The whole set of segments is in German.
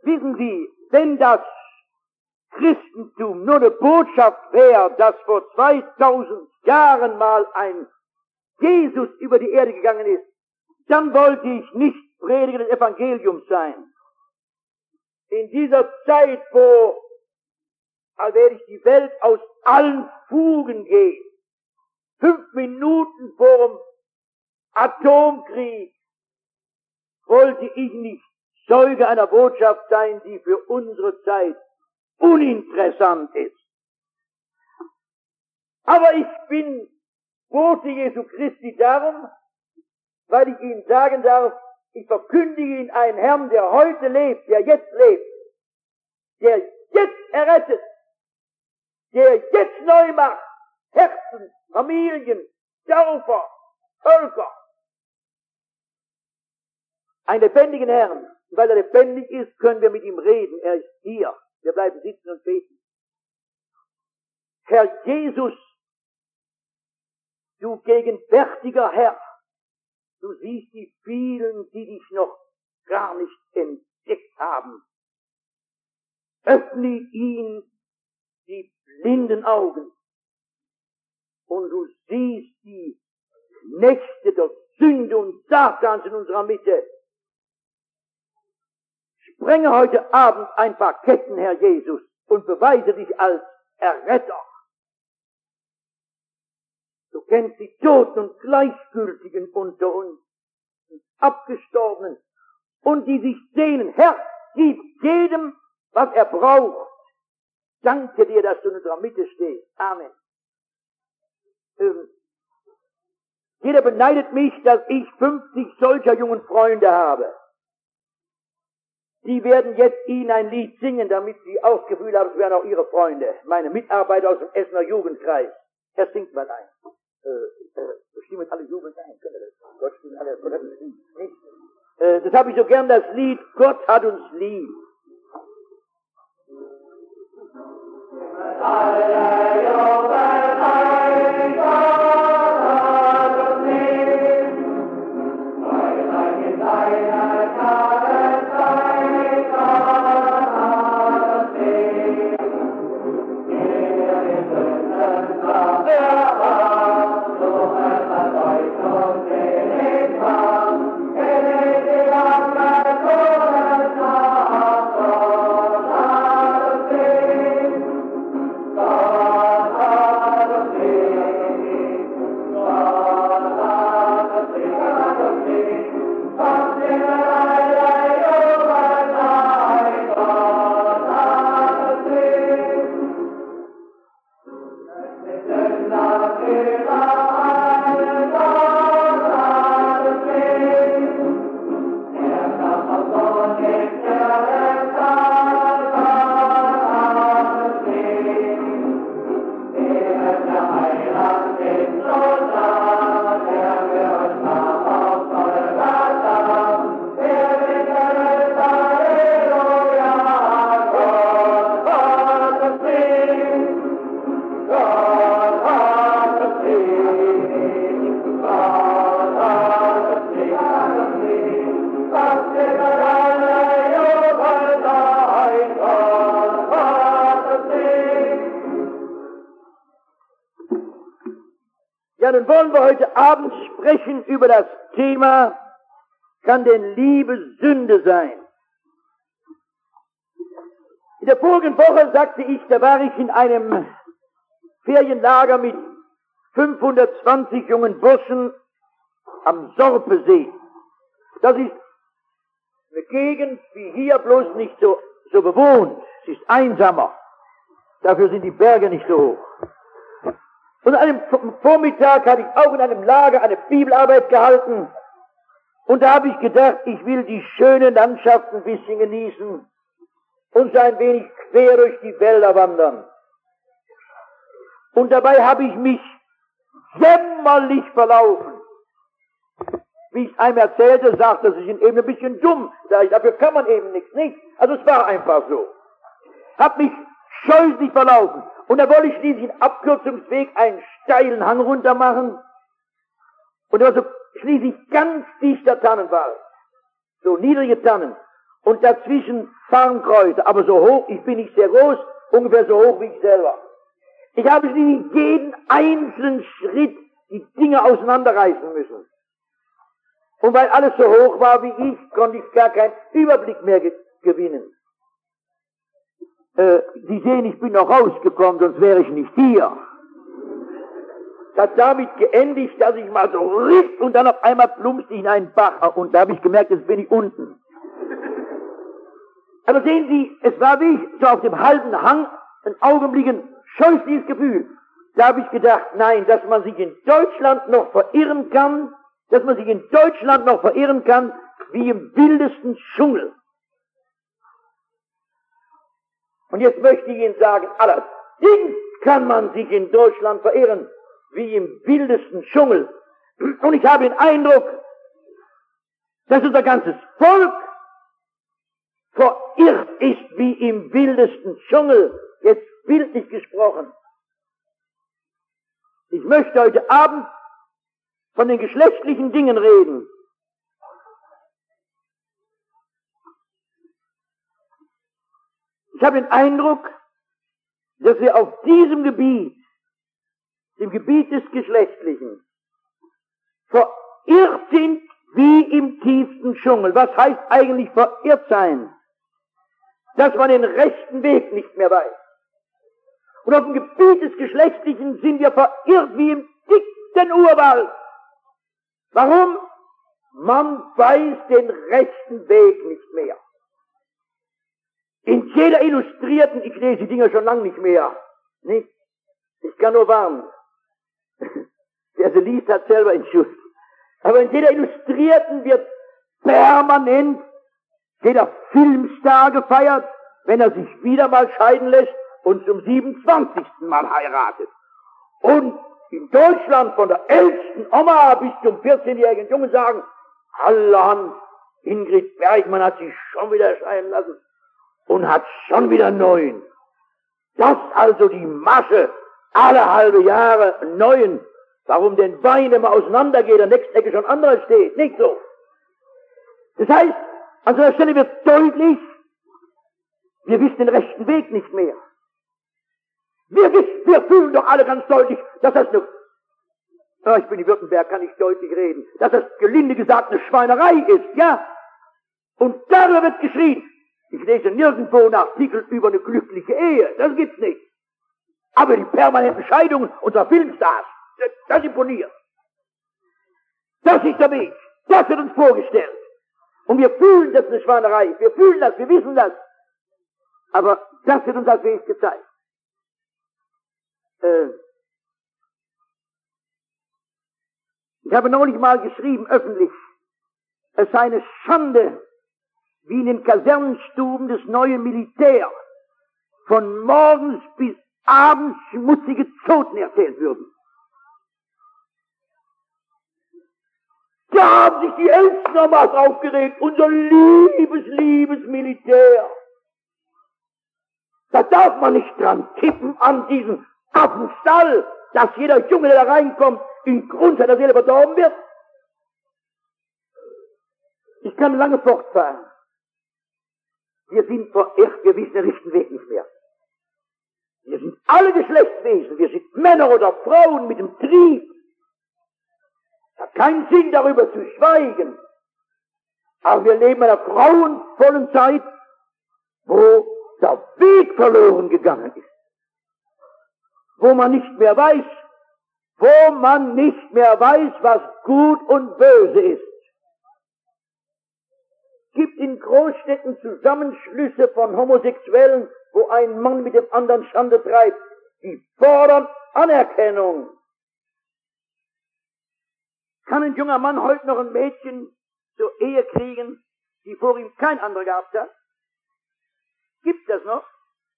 Wissen Sie, wenn das Christentum nur eine Botschaft wäre, dass vor 2000 Jahren mal ein Jesus über die Erde gegangen ist, dann wollte ich nicht Prediger des Evangeliums sein. In dieser Zeit, wo allmählich die Welt aus allen Fugen geht, 5 Minuten vor dem Atomkrieg, wollte ich nicht Zeuge einer Botschaft sein, die für unsere Zeit uninteressant ist. Aber ich bin Bote Jesu Christi darum, weil ich Ihnen sagen darf, ich verkündige Ihnen einen Herrn, der heute lebt, der jetzt lebt, der jetzt errettet, der jetzt neu macht, Herzen, Familien, Dörfer, Völker. Einen lebendigen Herrn. Und weil er lebendig ist, können wir mit ihm reden. Er ist hier. Wir bleiben sitzen und beten. Herr Jesus, du gegenwärtiger Herr, du siehst die vielen, die dich noch gar nicht entdeckt haben. Öffne ihnen die blinden Augen und du siehst die Nächte der Sünde und Satans in unserer Mitte. Sprenge heute Abend ein paar Ketten, Herr Jesus, und beweise dich als Erretter. Du kennst die Toten und Gleichgültigen unter uns, die Abgestorbenen und die sich sehnen. Herr, gib jedem, was er braucht. Danke dir, dass du in unserer Mitte stehst. Amen. Jeder beneidet mich, dass ich 50 solcher jungen Freunde habe. Die werden jetzt Ihnen ein Lied singen, damit Sie auch das Gefühl haben, es wären auch Ihre Freunde, meine Mitarbeiter aus dem Essener Jugendkreis. Er singt mal ein. Stimmen alle Jugend ein, können wir das? Gott stimmt alle, Gott hat uns lieb. Nicht? Das habe ich so gern, das Lied, Gott hat uns lieb. Ja, nun wollen wir heute Abend sprechen über das Thema, kann denn Liebe Sünde sein? In der vorigen Woche sagte ich, da war ich in einem Ferienlager mit 520 jungen Burschen am Sorpesee. Das ist eine Gegend wie hier, bloß nicht so bewohnt. Es ist einsamer. Dafür sind die Berge nicht so hoch. Und an einem Vormittag hatte ich auch in einem Lager eine Bibelarbeit gehalten. Und da habe ich gedacht, ich will die schöne Landschaft ein bisschen genießen und so ein wenig quer durch die Wälder wandern. Und dabei habe ich mich jämmerlich verlaufen. Wie ich einem erzählte, sagte sie, sind eben ein bisschen dumm. Dafür kann man eben nichts, nicht? Also es war einfach so. Hab mich scheußlich verlaufen. Und da wollte ich schließlich einen Abkürzungsweg, einen steilen Hang runter machen. Und da war so schließlich ganz dichter Tannenwald. So niedrige Tannen. Und dazwischen Farnkräuter, aber so hoch, ich bin nicht sehr groß, ungefähr so hoch wie ich selber. Ich habe schließlich jeden einzelnen Schritt die Dinge auseinanderreißen müssen. Und weil alles so hoch war wie ich, konnte ich gar keinen Überblick mehr gewinnen. Sie sehen, ich bin noch rausgekommen, sonst wäre ich nicht hier. Das hat damit geendigt, dass ich mal so riss und dann auf einmal plumpste ich in einen Bach und da habe ich gemerkt, jetzt bin ich unten. Aber sehen Sie, es war wie ich so auf dem halben Hang, ein Augenblick ein scheußliches Gefühl. Da habe ich gedacht, nein, dass man sich in Deutschland noch verirren kann, wie im wildesten Dschungel. Und jetzt möchte ich Ihnen sagen, allerdings kann man sich in Deutschland verirren, wie im wildesten Dschungel. Und ich habe den Eindruck, dass unser ganzes Volk verirrt ist wie im wildesten Dschungel, jetzt bildlich gesprochen. Ich möchte heute Abend von den geschlechtlichen Dingen reden. Ich habe den Eindruck, dass wir auf diesem Gebiet, dem Gebiet des Geschlechtlichen, verirrt sind wie im tiefsten Dschungel. Was heißt eigentlich verirrt sein? Dass man den rechten Weg nicht mehr weiß. Und auf dem Gebiet des Geschlechtlichen sind wir verirrt wie im dicksten Urwald. Warum? Man weiß den rechten Weg nicht mehr. In jeder Illustrierten, ich lese die Dinger schon lange nicht mehr, nicht? Ich kann nur warnen. Wer sie liest, hat selber einen Schuss. Aber in jeder Illustrierten wird permanent jeder Filmstar gefeiert, wenn er sich wieder mal scheiden lässt und zum 27. Mal heiratet. Und in Deutschland von der ältesten Oma bis zum 14-jährigen Jungen sagen, allerhand, Ingrid Bergmann hat sich schon wieder scheiden lassen und hat schon wieder einen neuen. Das also die Masche, alle halbe Jahre einen neuen. Warum den Wein immer auseinandergeht, an der nächsten Ecke schon anderer steht? Nicht so. Das heißt, an so einer Stelle wird deutlich, wir wissen den rechten Weg nicht mehr. Wir fühlen doch alle ganz deutlich, dass das ich bin in Württemberg, kann ich deutlich reden, dass das gelinde gesagt eine Schweinerei ist, ja? Und darüber wird geschrien. Ich lese nirgendwo einen Artikel über eine glückliche Ehe, das gibt's nicht. Aber die permanenten Scheidungen unserer Filmstars, das imponiert. Das ist der Weg, das wird uns vorgestellt. Und wir fühlen, das ist eine Schweinerei, wir fühlen das, wir wissen das. Aber das wird uns als Weg gezeigt. Ich habe neulich mal geschrieben, öffentlich, es sei eine Schande, wie in den Kasernenstuben des neuen Militär von morgens bis abends schmutzige Zoten erzählt würden. Da haben sich die Ältesten nochmals aufgeregt, unser liebes Militär. Da darf man nicht dran tippen an diesen Affenstall, dass jeder Junge, der da reinkommt, in Grund seiner Seele verdorben wird. Ich kann lange fortfahren. Wir sind verirrt, wir wissen den richtigen Weg nicht mehr. Wir sind alle Geschlechtswesen, wir sind Männer oder Frauen mit dem Trieb. Es hat keinen Sinn, darüber zu schweigen. Aber wir leben in einer grauenvollen Zeit, wo der Weg verloren gegangen ist. Wo man nicht mehr weiß, was gut und böse ist. Es gibt in Großstädten Zusammenschlüsse von Homosexuellen, wo ein Mann mit dem anderen Schande treibt. Die fordern Anerkennung. Kann ein junger Mann heute noch ein Mädchen zur Ehe kriegen, die vor ihm kein anderer gehabt hat? Gibt das noch?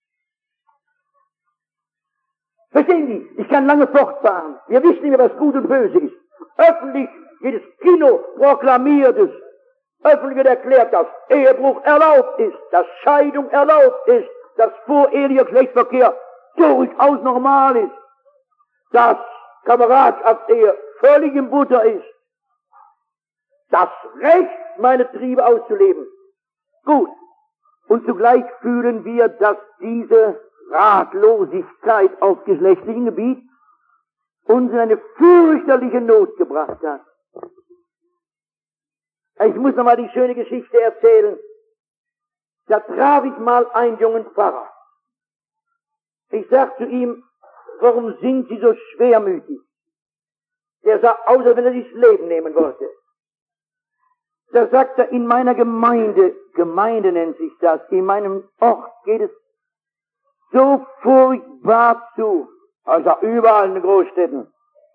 Verstehen Sie? Ich kann lange fortfahren. Wir wissen nicht mehr, was gut und böse ist. Öffentlich, jedes Kino proklamiert es. Öffentlich wird erklärt, dass Ehebruch erlaubt ist, dass Scheidung erlaubt ist, dass vorehelicher Geschlechtsverkehr durchaus normal ist, dass Kameradschaftsehe völlig im Butter ist. Das Recht, meine Triebe auszuleben. Gut. Und zugleich fühlen wir, dass diese Ratlosigkeit auf geschlechtlichem Gebiet uns in eine fürchterliche Not gebracht hat. Ich muss noch mal die schöne Geschichte erzählen. Da traf ich mal einen jungen Pfarrer. Ich sagte zu ihm, warum sind Sie so schwermütig? Der sah aus, als wenn er sich das Leben nehmen wollte. Da sagt er, in meiner Gemeinde nennt sich das, in meinem Ort geht es so furchtbar zu. Also überall in den Großstädten.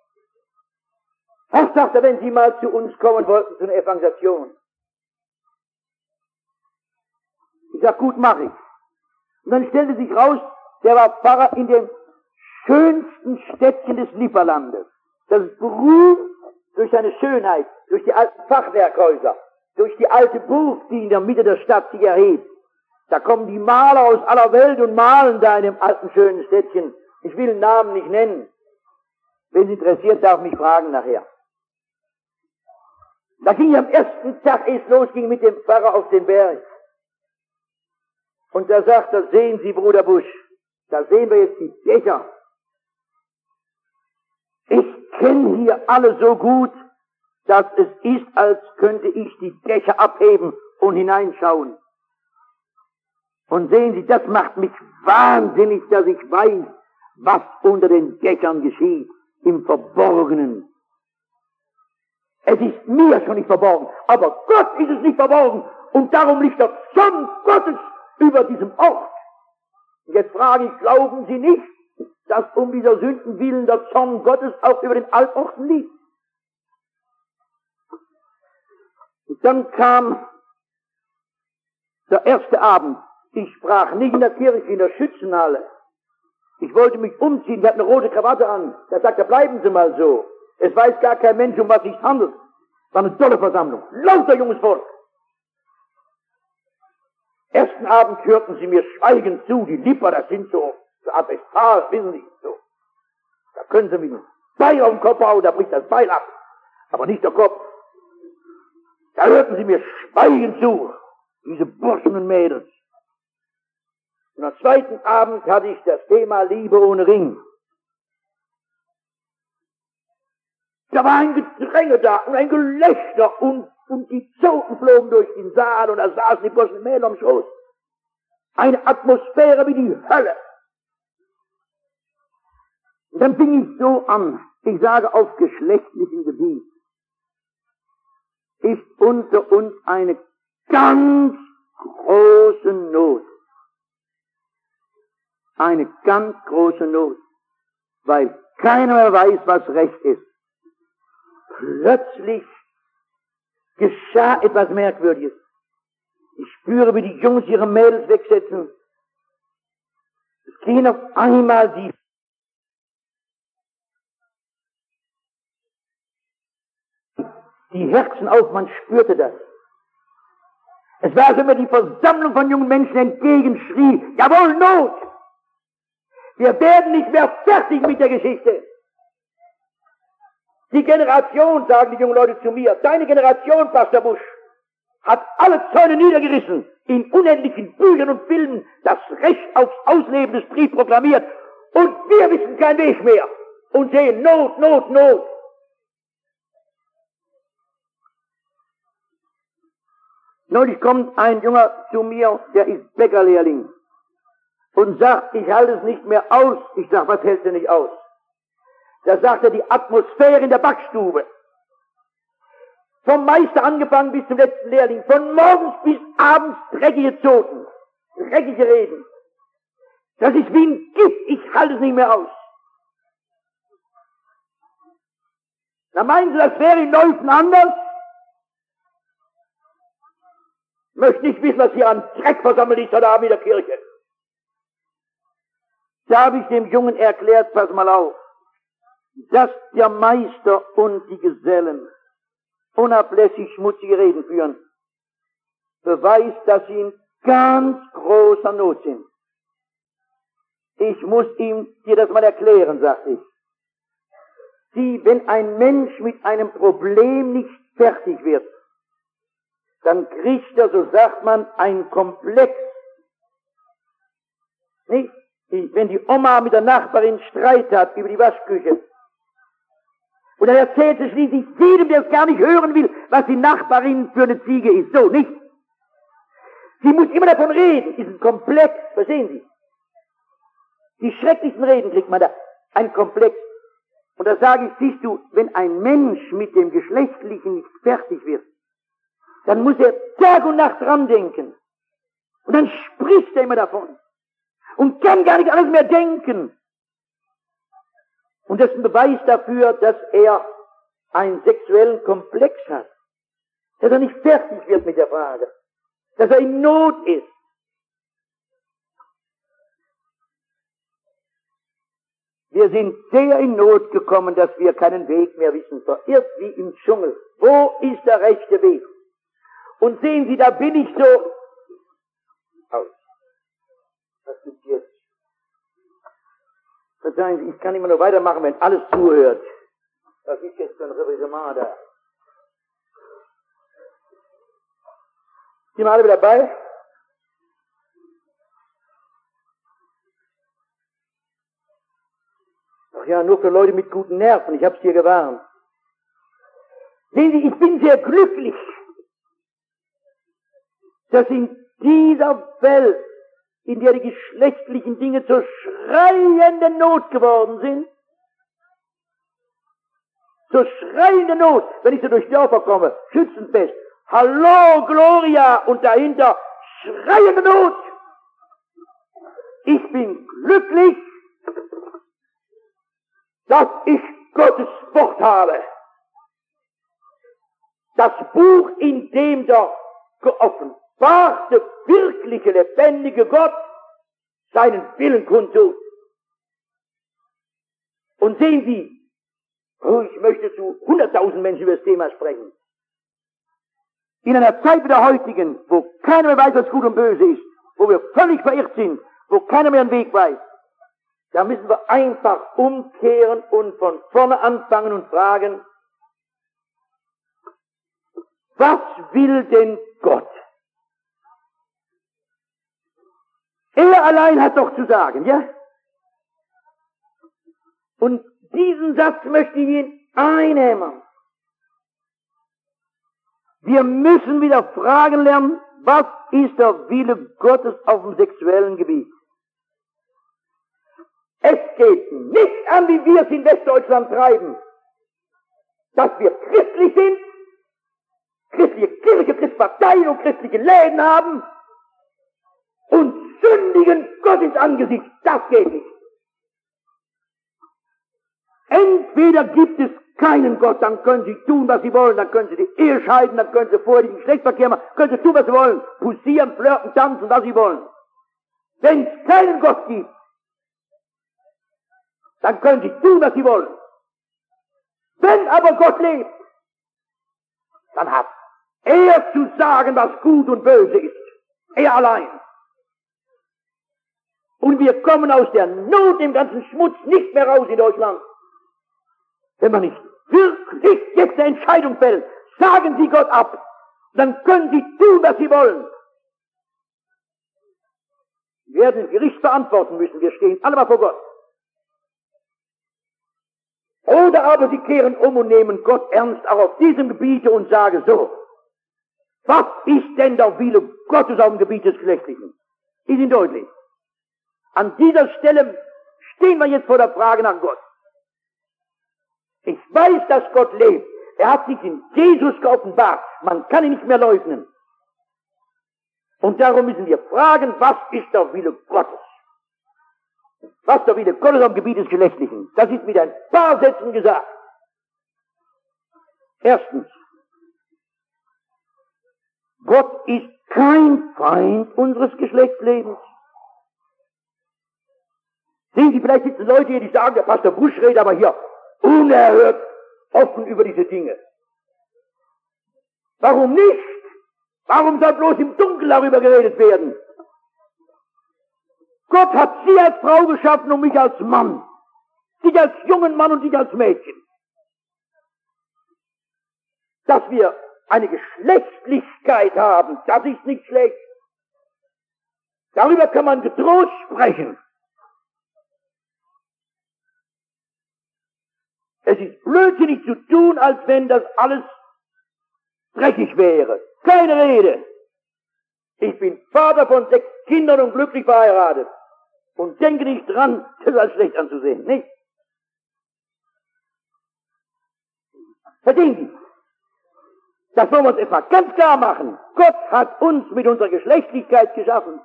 Was sagt er, wenn Sie mal zu uns kommen wollten, zu einer Evangelisation? Ich sag, gut, mach ich. Und dann stellte sich raus, der war Pfarrer in dem schönsten Städtchen des Lipperlandes. Das ist berühmt durch seine Schönheit, durch die alten Fachwerkhäuser, durch die alte Burg, die in der Mitte der Stadt sich erhebt. Da kommen die Maler aus aller Welt und malen da in dem alten schönen Städtchen. Ich will den Namen nicht nennen. Wenn Sie interessiert, darf mich fragen nachher. Da ging ich am ersten Tag, ehe es losging, mit dem Pfarrer auf den Berg. Und da sagt er, sehen Sie, Bruder Busch, da sehen wir jetzt die Dächer. Ich kenne hier alle so gut, dass es ist, als könnte ich die Dächer abheben und hineinschauen. Und sehen Sie, das macht mich wahnsinnig, dass ich weiß, was unter den Dächern geschieht, im Verborgenen. Es ist mir schon nicht verborgen, aber Gott ist es nicht verborgen. Und darum liegt der Zorn Gottes über diesem Ort. Und jetzt frage ich, glauben Sie nicht, dass um dieser Sünden willen der Zorn Gottes auch über den Altorten liegt? Und dann kam der erste Abend. Ich sprach nicht in der Kirche, in der Schützenhalle. Ich wollte mich umziehen, ich hatte eine rote Krawatte an. Da sagt er, bleiben Sie mal so. Es weiß gar kein Mensch, um was sich handelt. War eine tolle Versammlung. Lauter junges Volk. Ersten Abend hörten sie mir schweigend zu. Die Lipper, das sind so Abestal, wissen Sie, so. Da können Sie mit einem Beil auf den Kopf hauen, da bricht das Beil ab. Aber nicht der Kopf. Da hörten sie mir schweigend zu. Diese Burschen und Mädels. Und am zweiten Abend hatte ich das Thema Liebe ohne Ring. Da war ein Gedränge da und ein Gelächter und die Zoten flogen durch den Saal und da saßen die Burschen und Mädels am Schoß. Eine Atmosphäre wie die Hölle. Und dann fing ich so an, ich sage auf geschlechtlichem Gebiet, ist unter uns eine ganz große Not. Eine ganz große Not, weil keiner mehr weiß, was Recht ist. Plötzlich geschah etwas Merkwürdiges. Ich spüre, wie die Jungs ihre Mädels wegsetzen. Es gehen auf einmal die Herzen auf, man spürte das. Es war, als wenn mir die Versammlung von jungen Menschen entgegenschrie, jawohl, Not! Wir werden nicht mehr fertig mit der Geschichte. Die Generation, sagen die jungen Leute zu mir, deine Generation, Pastor Busch, hat alle Zäune niedergerissen, in unendlichen Büchern und Filmen das Recht aufs Ausleben des Triebs proklamiert, und wir wissen keinen Weg mehr und sehen Not, Not, Not. Neulich kommt ein Junger zu mir, der ist Bäckerlehrling, und sagt, ich halte es nicht mehr aus. Ich sag, was hältst du nicht aus? Da sagt er, die Atmosphäre in der Backstube. Vom Meister angefangen bis zum letzten Lehrling, von morgens bis abends dreckige Zoten, dreckige Reden. Das ist wie ein Gift, ich halte es nicht mehr aus. Na meinen Sie, das wäre in Neufen anders? Möchte nicht wissen, was hier an Dreck versammelt ist heute Abend in der Kirche. Da habe ich dem Jungen erklärt, pass mal auf, dass der Meister und die Gesellen unablässig schmutzige Reden führen, beweist, dass sie in ganz großer Not sind. Ich muss dir das mal erklären, sagte ich. Wenn ein Mensch mit einem Problem nicht fertig wird, dann kriegt er, so sagt man, ein Komplex Nicht? Wenn die Oma mit der Nachbarin Streit hat über die Waschküche. Und dann erzählt sie schließlich jedem, der es gar nicht hören will, was die Nachbarin für eine Ziege ist. So, nicht? Sie muss immer davon reden. Ist ein Komplex, verstehen Sie? Die schrecklichsten Reden kriegt man da. Ein Komplex. Und da sage ich, siehst du, wenn ein Mensch mit dem Geschlechtlichen nicht fertig wird, dann muss er Tag und Nacht dran denken. Und dann spricht er immer davon. Und kann gar nicht alles mehr denken. Und das ist ein Beweis dafür, dass er einen sexuellen Komplex hat. Dass er nicht fertig wird mit der Frage. Dass er in Not ist. Wir sind sehr in Not gekommen, dass wir keinen Weg mehr wissen. Verirrt wie im Dschungel. Wo ist der rechte Weg? Und sehen Sie, da bin ich so. Aus. Was gibt's jetzt? Verzeihen Sie, ich kann immer nur weitermachen, wenn alles zuhört. Was ist jetzt für ein Reversement da? Sind wir alle wieder dabei? Ach ja, nur für Leute mit guten Nerven, ich hab's dir gewarnt. Sehen Sie, ich bin sehr glücklich, dass in dieser Welt, in der die geschlechtlichen Dinge zur schreienden Not geworden sind, zur schreienden Not, wenn ich so durch Dörfer komme, Schützenfest, Hallo, Gloria, und dahinter schreiende Not. Ich bin glücklich, dass ich Gottes Wort habe. Das Buch, in dem der geoffenbarte, wirkliche, lebendige Gott seinen Willen kundtut. Und sehen Sie, ich möchte zu 100.000 Menschen über das Thema sprechen. In einer Zeit wie der heutigen, wo keiner mehr weiß, was gut und böse ist, wo wir völlig verirrt sind, wo keiner mehr einen Weg weiß, da müssen wir einfach umkehren und von vorne anfangen und fragen, was will denn Gott? Er allein hat doch zu sagen, ja? Und diesen Satz möchte ich Ihnen einhämmern. Wir müssen wieder fragen lernen, was ist der Wille Gottes auf dem sexuellen Gebiet? Es geht nicht an, wie wir es in Westdeutschland treiben, dass wir christlich sind, christliche Kirche, christliche Parteien und christliche Läden haben und sündigen Gott ins Angesicht. Das geht nicht. Entweder gibt es keinen Gott, dann können sie tun, was sie wollen, dann können sie die Ehe scheiden, dann können sie vorher den Geschlechtsverkehr machen, können sie tun, was sie wollen, pussieren, flirten, tanzen, was sie wollen. Wenn es keinen Gott gibt, dann können sie tun, was sie wollen. Wenn aber Gott lebt, dann hat er zu sagen, was gut und böse ist. Er allein. Und wir kommen aus der Not im ganzen Schmutz nicht mehr raus in Deutschland. Wenn man nicht wirklich jetzt eine Entscheidung fällt, sagen Sie Gott ab, dann können Sie tun, was Sie wollen. Wir werden im Gericht verantworten müssen, wir stehen alle mal vor Gott. Oder aber Sie kehren um und nehmen Gott ernst auch auf diesem Gebiete und sagen so, was ist denn der Wille Gottes auf dem Gebiet des Geschlechtlichen? Ist Ihnen deutlich? An dieser Stelle stehen wir jetzt vor der Frage nach Gott. Ich weiß, dass Gott lebt. Er hat sich in Jesus geoffenbart. Man kann ihn nicht mehr leugnen. Und darum müssen wir fragen, was ist der Wille Gottes? Was der Wille Gottes am Gebiet des Geschlechtlichen? Das ist mit ein paar Sätzen gesagt. Erstens, Gott ist kein Feind unseres Geschlechtslebens. Sehen Sie, vielleicht sitzen Leute hier, die sagen, der Pastor Busch redet aber hier unerhört offen über diese Dinge. Warum nicht? Warum soll bloß im Dunkeln darüber geredet werden? Gott hat Sie als Frau geschaffen und mich als Mann. Dich als jungen Mann und dich als Mädchen. Dass wir eine Geschlechtlichkeit haben, das ist nicht schlecht. Darüber kann man getrost sprechen. Es ist blödsinnig zu tun, als wenn das alles dreckig wäre. Keine Rede. Ich bin Vater von 6 Kindern und glücklich verheiratet. Und denke nicht dran, das als schlecht anzusehen, nicht? Verstehen Sie? Das wollen wir uns etwa ganz klar machen. Gott hat uns mit unserer Geschlechtlichkeit geschaffen.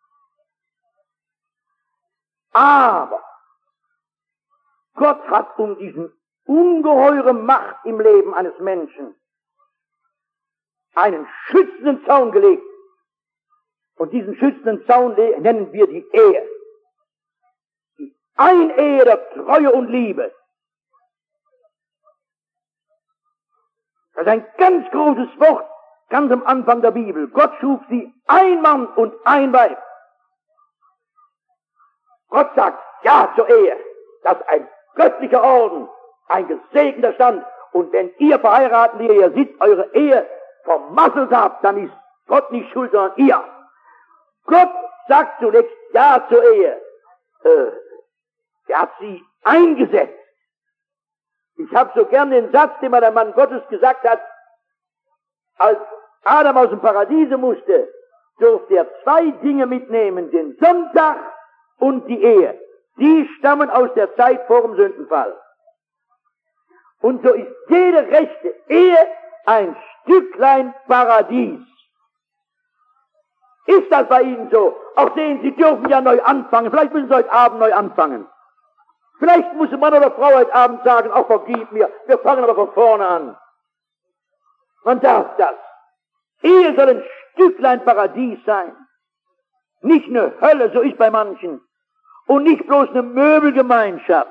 Aber Gott hat um diesen ungeheure Macht im Leben eines Menschen einen schützenden Zaun gelegt. Und diesen schützenden Zaun nennen wir die Ehe. Die Einehe der Treue und Liebe. Das ist ein ganz großes Wort, ganz am Anfang der Bibel. Gott schuf sie ein Mann und ein Weib. Gott sagt Ja zur Ehe. Das ist ein göttlicher Orden, ein gesegneter Stand. Und wenn ihr Verheirateten, die ihr sitzt, eure Ehe vermasselt habt, dann ist Gott nicht schuld, sondern ihr. Gott sagt zunächst Ja zur Ehe. Er hat sie eingesetzt. Ich habe so gern den Satz, den mal der Mann Gottes gesagt hat, als Adam aus dem Paradiese musste, durfte er 2 Dinge mitnehmen, den Sonntag und die Ehe. Die stammen aus der Zeit vor dem Sündenfall. Und so ist jede rechte Ehe ein Stücklein Paradies. Ist das bei Ihnen so? Auch sehen, Sie dürfen ja neu anfangen. Vielleicht müssen Sie heute Abend neu anfangen. Vielleicht muss Mann oder Frau heute Abend sagen, auch vergib mir, wir fangen aber von vorne an. Man darf das. Ehe soll ein Stücklein Paradies sein. Nicht eine Hölle, so ist bei manchen. Und nicht bloß eine Möbelgemeinschaft.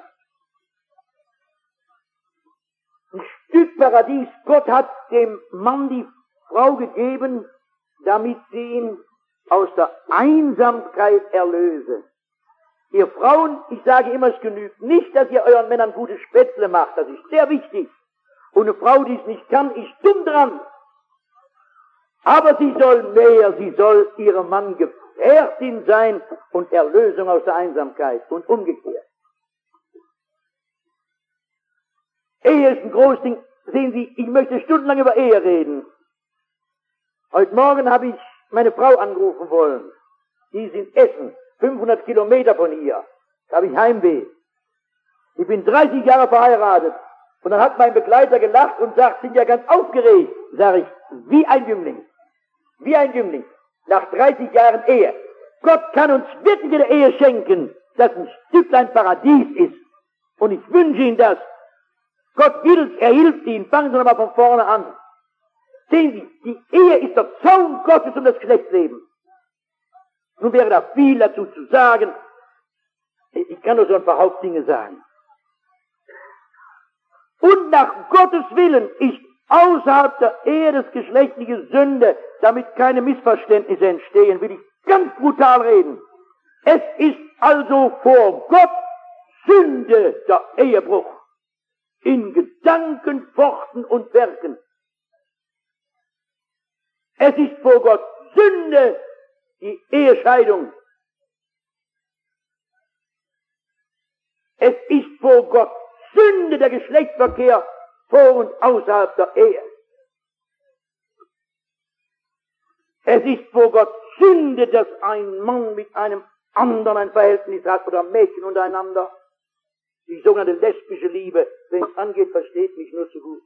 Ein Stück Paradies. Gott hat dem Mann die Frau gegeben, damit sie ihn aus der Einsamkeit erlöse. Ihr Frauen, ich sage immer, es genügt nicht, dass ihr euren Männern gute Spätzle macht. Das ist sehr wichtig. Und eine Frau, die es nicht kann, ist dumm dran. Aber sie soll mehr, sie soll ihrem Mann Gefährtin sein und Erlösung aus der Einsamkeit und umgekehrt. Ehe ist ein großes Ding. Sehen Sie, ich möchte stundenlang über Ehe reden. Heute Morgen habe ich meine Frau anrufen wollen. Die ist in Essen, 500 Kilometer von hier. Da habe ich Heimweh. Ich bin 30 Jahre verheiratet. Und dann hat mein Begleiter gelacht und sagt, sind ja ganz aufgeregt. Sag ich, wie ein Jüngling. Wie ein Jüngling. Nach 30 Jahren Ehe. Gott kann uns wirklich eine Ehe schenken, das ein Stücklein Paradies ist. Und ich wünsche Ihnen das. Gott will es, er hilft Ihnen. Fangen Sie nochmal von vorne an. Sehen Sie, die Ehe ist der Zaun Gottes um das Geschlechtsleben. Nun wäre da viel dazu zu sagen. Ich kann nur so ein paar Hauptdinge sagen. Und nach Gottes Willen ist außerhalb der Ehe das geschlechtliche Sünde, damit keine Missverständnisse entstehen, will ich ganz brutal reden. Es ist also vor Gott Sünde der Ehebruch. In Gedanken, Worten und Werken. Es ist vor Gott Sünde die Ehescheidung. Es ist vor Gott Sünde der Geschlechtsverkehr vor und außerhalb der Ehe. Es ist vor Gott Sünde, dass ein Mann mit einem anderen ein Verhältnis hat oder Mädchen untereinander. Die sogenannte lesbische Liebe, wenn es angeht, versteht mich nur zu gut.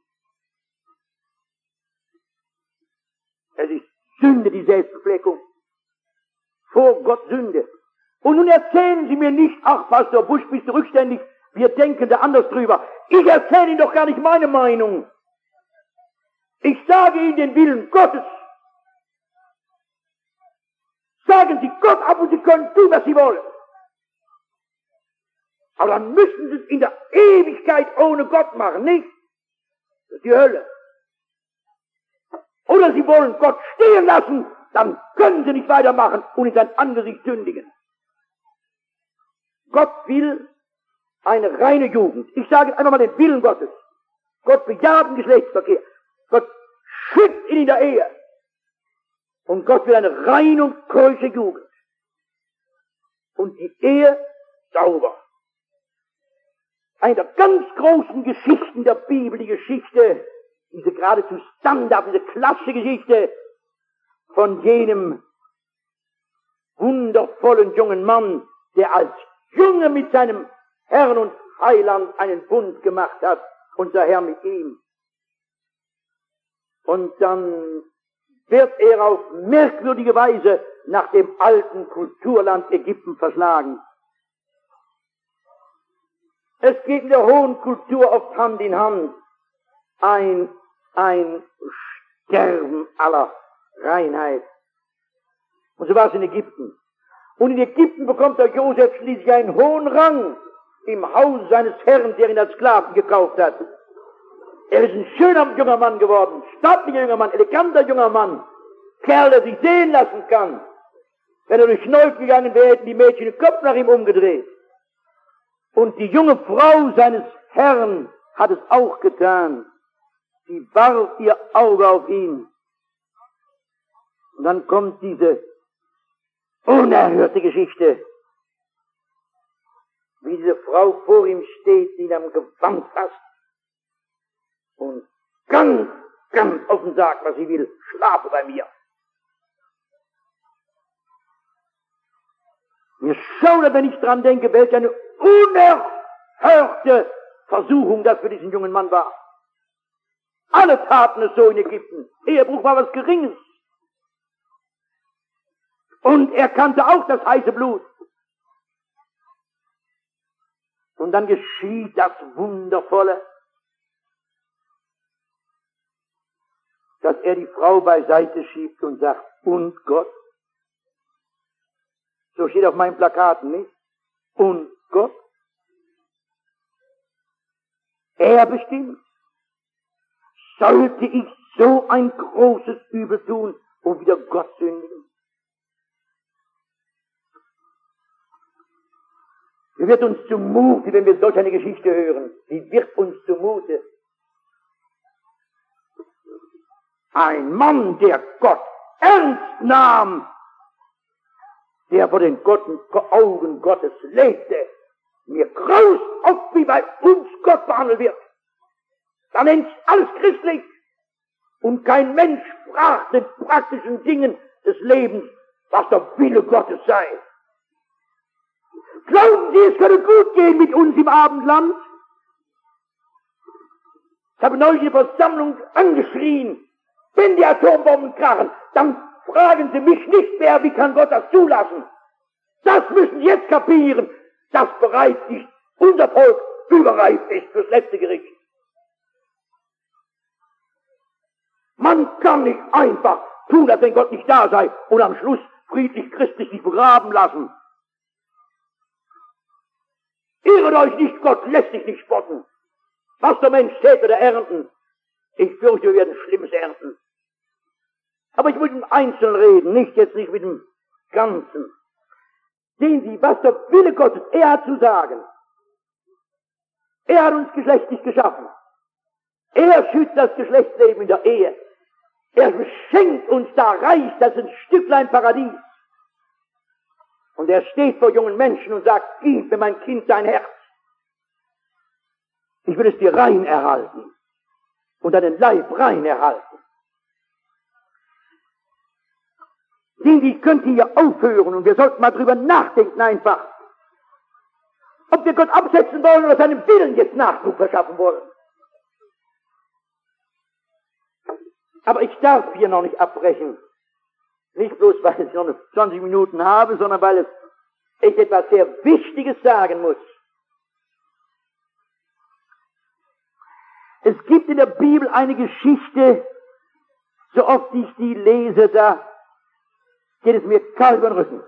Es ist Sünde, die Selbstbefleckung. Vor Gott Sünde. Und nun erzählen Sie mir nicht, ach, Pastor Busch, bist du rückständig, wir denken da anders drüber. Ich erzähle Ihnen doch gar nicht meine Meinung. Ich sage Ihnen den Willen Gottes. Sagen Sie Gott ab und Sie können tun, was Sie wollen. Aber dann müssen Sie es in der Ewigkeit ohne Gott machen, nicht? Das ist die Hölle. Oder Sie wollen Gott stehen lassen, dann können Sie nicht weitermachen und in sein Angesicht sündigen. Gott will eine reine Jugend. Ich sage einfach mal den Willen Gottes. Gott bejaht den Geschlechtsverkehr. Gott schützt ihn in der Ehe. Und Gott will eine reine und keusche Jugend. und die Ehe sauber. Eine der ganz großen Geschichten der Bibel, die Geschichte, diese geradezu Standard, diese klassische Geschichte von jenem wundervollen jungen Mann, der als Junge mit seinem Herrn und Heiland einen Bund gemacht hat und der Herr mit ihm. Und dann wird er auf merkwürdige Weise nach dem alten Kulturland Ägypten verschlagen. Es geht in der hohen Kultur oft Hand in Hand ein Sterben aller Reinheit. Und so war es in Ägypten. Und in Ägypten bekommt der Josef schließlich einen hohen Rang im Haus seines Herrn, der ihn als Sklaven gekauft hat. Er ist ein schöner junger Mann geworden, stattlicher junger Mann, eleganter junger Mann, Kerl, der sich sehen lassen kann. Wenn er durch Neuf gegangen wäre, hätten die Mädchen den Kopf nach ihm umgedreht. Und die junge Frau seines Herrn hat es auch getan. Sie warf ihr Auge auf ihn. Und dann kommt diese unerhörte Geschichte, wie diese Frau vor ihm steht, die ihn am Gewand fasst und ganz offen sagt, was sie will: Schlafe bei mir. Mir schaudert, wenn ich dran denke, welch eine unerhörte Versuchung das für diesen jungen Mann war. Alle taten es so in Ägypten. Ehebruch war was Geringes. Und er kannte auch das heiße Blut. Und dann geschieht das Wundervolle, dass er die Frau beiseite schiebt und sagt: Und Gott? So steht auf meinen Plakaten, nicht? Und Gott? Er bestimmt. Sollte ich so ein großes Übel tun und wieder Gott sündigen? Wie wird uns zumute, wenn wir solch eine Geschichte hören? Wie wird uns zumute? Ein Mann, der Gott ernst nahm, der vor den Augen Gottes lebte, mir graust oft, wie bei uns Gott behandelt wird. Da nennt alles christlich und kein Mensch fragt den praktischen Dingen des Lebens, was der Wille Gottes sei. Glauben Sie, es könnte gut gehen mit uns im Abendland? Ich habe neulich eine Versammlung angeschrien: Wenn die Atombomben krachen, dann fragen Sie mich nicht mehr, wie kann Gott das zulassen? Das müssen Sie jetzt kapieren, dass bereits nicht unser Volk überreif ist fürs letzte Gericht. Man kann nicht einfach tun, als wenn Gott nicht da sei und am Schluss friedlich christlich sich begraben lassen. Irret euch nicht, Gott lässt sich nicht spotten. Was der Mensch sät, wird er ernten. Ich fürchte, wir werden Schlimmes ernten. Aber ich will im Einzelnen reden, nicht mit dem Ganzen. Sehen Sie, was der Wille Gottes, er hat zu sagen. Er hat uns geschlechtlich geschaffen. Er schützt das Geschlechtsleben in der Ehe. Er beschenkt uns da reich, das ist ein Stücklein Paradies. Und er steht vor jungen Menschen und sagt: Gib mir, mein Kind, dein Herz. Ich will es dir rein erhalten und deinen Leib rein erhalten. Sehen Sie, ich könnte hier aufhören und wir sollten mal drüber nachdenken einfach, ob wir Gott absetzen wollen oder seinem Willen jetzt Nachdruck verschaffen wollen. Aber ich darf hier noch nicht abbrechen. Nicht bloß, weil ich noch 20 Minuten habe, sondern weil ich etwas sehr Wichtiges sagen muss. Es gibt in der Bibel eine Geschichte, so oft ich die lese, da geht es mir kalt über den Rücken.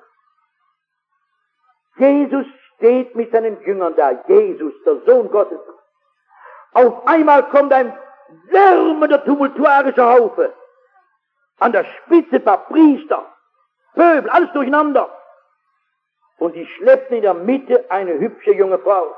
Jesus steht mit seinen Jüngern da, Jesus, der Sohn Gottes. Auf einmal kommt ein lärmender, tumultuarischer Haufe. An der Spitze ein paar Priester, Pöbel, alles durcheinander. Und die schleppten in der Mitte eine hübsche junge Frau.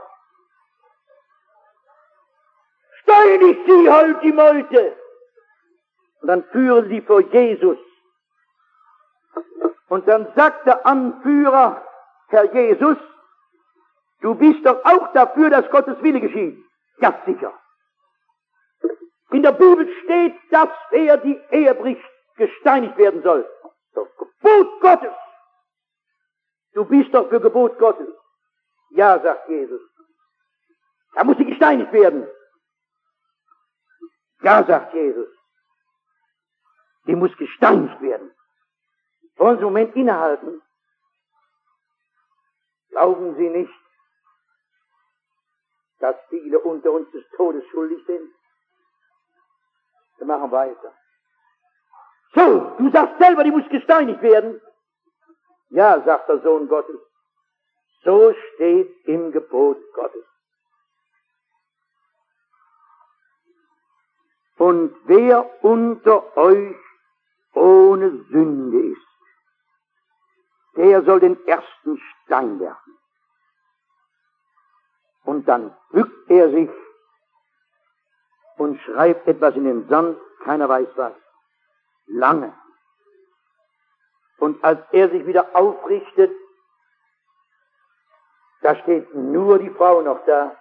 Steinig sie, halt die Meute! Und dann führen sie vor Jesus. Und dann sagt der Anführer: Herr Jesus, du bist doch auch dafür, dass Gottes Wille geschieht. Ja, sicher. In der Bibel steht, dass wer die Ehe bricht, gesteinigt werden soll. Das Gebot Gottes. Du bist doch für Gebot Gottes. Ja, sagt Jesus. Da muss sie gesteinigt werden. Ja, sagt Jesus. Die muss gesteinigt werden. Wollen Sie einen Moment innehalten? Glauben Sie nicht, dass viele unter uns des Todes schuldig sind? Wir machen weiter. So, du sagst selber, die muss gesteinigt werden. Ja, sagt der Sohn Gottes. So steht im Gebot Gottes. Und wer unter euch ohne Sünde ist, der soll den ersten Stein werfen. Und dann bückt er sich und schreibt etwas in den Sand, keiner weiß was, lange. Und als er sich wieder aufrichtet, da steht nur die Frau noch da.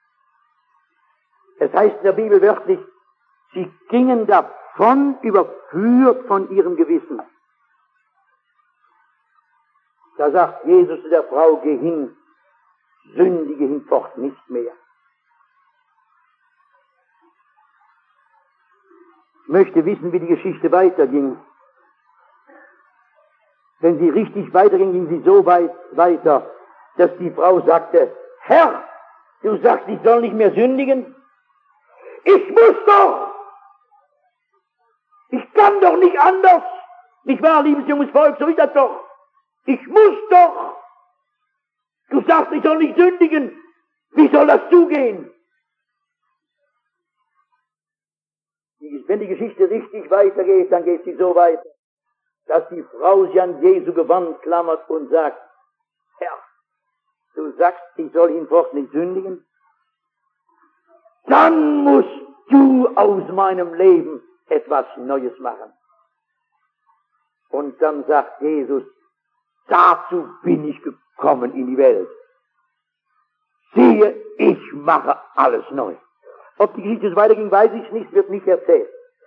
Es heißt in der Bibel wörtlich, sie gingen davon, überführt von ihrem Gewissen. Da sagt Jesus zu der Frau, geh hin, sündige hinfort nicht mehr. Ich möchte wissen, wie die Geschichte weiterging. Wenn sie richtig weiterging, ging sie so weit weiter, dass die Frau sagte, Herr, du sagst, ich soll nicht mehr sündigen? Ich muss doch! Ich kann doch nicht anders! Nicht wahr, liebes junges Volk, so ist das doch! Ich muss doch! Du sagst, ich soll nicht sündigen! Wie soll das zugehen? Wenn die Geschichte richtig weitergeht, dann geht sie so weiter, dass die Frau sich an Jesu Gewand klammert und sagt, Herr, du sagst, ich soll hinfort nicht sündigen? Dann musst du aus meinem Leben etwas Neues machen. Und dann sagt Jesus, dazu bin ich gekommen in die Welt. Siehe, ich mache alles neu. Ob die Geschichte so weiterging, weiß ich nicht, wird nicht erzählt.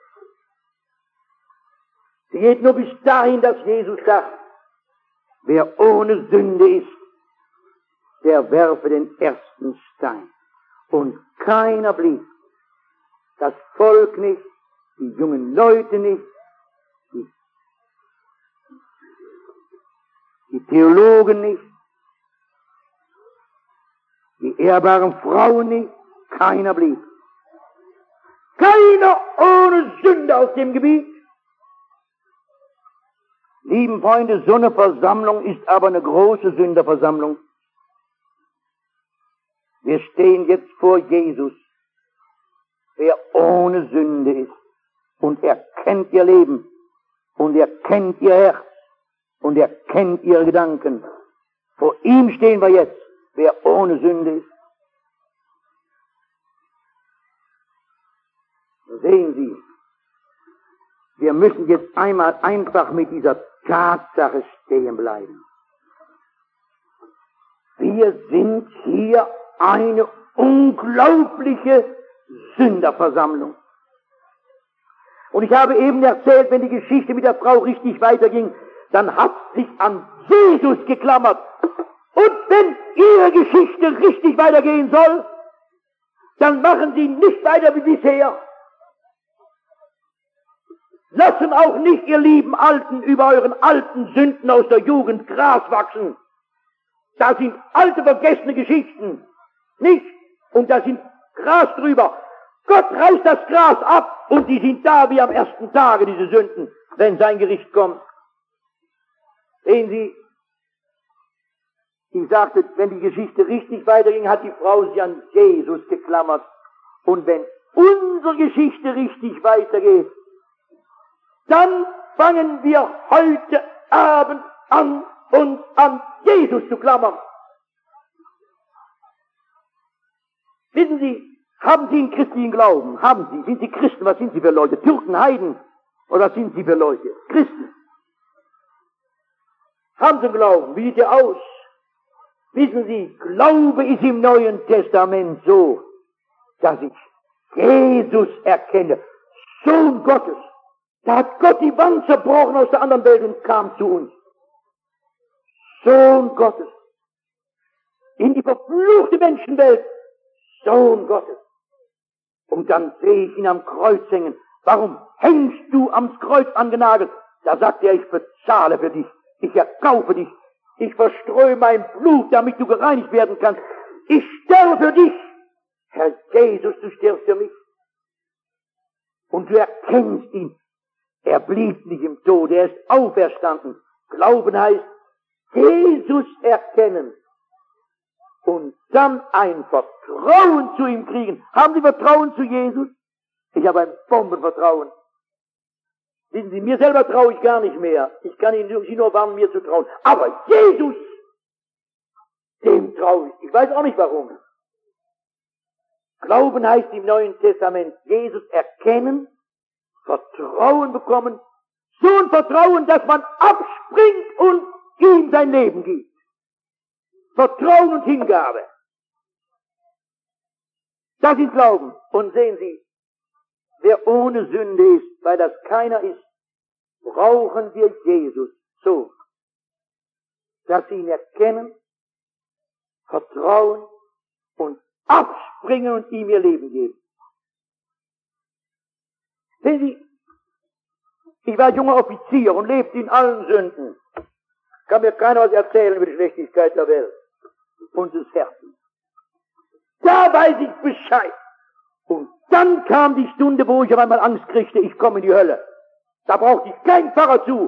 Sie geht nur bis dahin, dass Jesus sagt, wer ohne Sünde ist, der werfe den ersten Stein. Und keiner blieb. Das Volk nicht, die jungen Leute nicht, die Theologen nicht, die ehrbaren Frauen nicht, keiner blieb. Keiner ohne Sünde auf dem Gebiet. Lieben Freunde, so eine Versammlung ist aber eine große Sünderversammlung. Wir stehen jetzt vor Jesus, der ohne Sünde ist. Und er kennt ihr Leben. Und er kennt ihr Herz. Und er kennt ihre Gedanken. Vor ihm stehen wir jetzt, wer ohne Sünde ist. Sehen Sie, wir müssen jetzt einmal einfach mit dieser Tatsache stehen bleiben. Wir sind hier eine unglaubliche Sünderversammlung. Und ich habe eben erzählt, wenn die Geschichte mit der Frau richtig weiterging, dann hat sich an Jesus geklammert. Und wenn ihre Geschichte richtig weitergehen soll, dann machen sie nicht weiter wie bisher. Lassen auch nicht, ihr lieben Alten, über euren alten Sünden aus der Jugend Gras wachsen. Da sind alte, vergessene Geschichten. Nicht? Und da sind Gras drüber. Gott reißt das Gras ab und die sind da wie am ersten Tage, diese Sünden, wenn sein Gericht kommt. Sehen Sie, ich sagte, wenn die Geschichte richtig weiterging, hat die Frau sich an Jesus geklammert. Und wenn unsere Geschichte richtig weitergeht, dann fangen wir heute Abend an, uns an Jesus zu klammern. Wissen Sie, haben Sie einen christlichen Glauben? Haben Sie? Sind Sie Christen? Was sind Sie für Leute? Türken, Heiden? Oder was sind Sie für Leute? Christen. Haben Sie einen Glauben? Wie sieht der aus? Wissen Sie, Glaube ist im Neuen Testament so, dass ich Jesus erkenne, Sohn Gottes. Da hat Gott die Wand zerbrochen aus der anderen Welt und kam zu uns. Sohn Gottes. In die verfluchte Menschenwelt. Sohn Gottes. Und dann sehe ich ihn am Kreuz hängen. Warum hängst du am Kreuz angenagelt? Da sagt er, ich bezahle für dich. Ich erkaufe dich. Ich verstreue mein Blut, damit du gereinigt werden kannst. Ich sterbe für dich. Herr Jesus, du stirbst für mich. Und du erkennst ihn. Er blieb nicht im Tod, er ist auferstanden. Glauben heißt, Jesus erkennen. Und dann ein Vertrauen zu ihm kriegen. Haben Sie Vertrauen zu Jesus? Ich habe ein Bombenvertrauen. Wissen Sie, mir selber traue ich gar nicht mehr. Ich kann Sie nur warnen, mir zu trauen. Aber Jesus, dem traue ich. Ich weiß auch nicht warum. Glauben heißt im Neuen Testament, Jesus erkennen, Vertrauen bekommen, so ein Vertrauen, dass man abspringt und ihm sein Leben gibt. Vertrauen und Hingabe. Das ist Glauben. Und sehen Sie, wer ohne Sünde ist, weil das keiner ist, brauchen wir Jesus so, dass sie ihn erkennen, vertrauen und abspringen und ihm ihr Leben geben. Sehen Sie, ich war junger Offizier und lebte in allen Sünden. Kann mir keiner was erzählen über die Schlechtigkeit der Welt und des Herzens. Da weiß ich Bescheid. Und dann kam die Stunde, wo ich auf einmal Angst kriegte, ich komme in die Hölle. Da brauchte ich keinen Pfarrer zu.